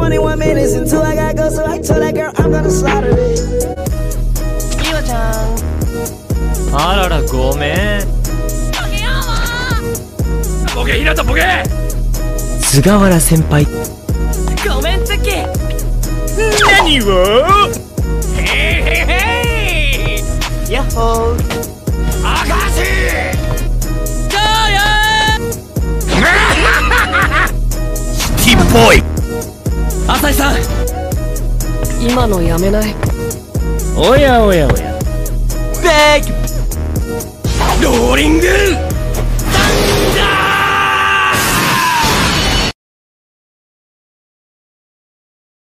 21 minutes until I gotta go, so I told that girl I'm gonna slaughter it. リワちゃん。 あららごめん。 ボケひなたボケ。 菅原先輩。 ごめんつき。 何を？へへへー。やっほー。 あかし。 ゴーよー。シティボーイ。 浅井さん。今のやめない。 おやおやおや。 ベッグ。 ローリング。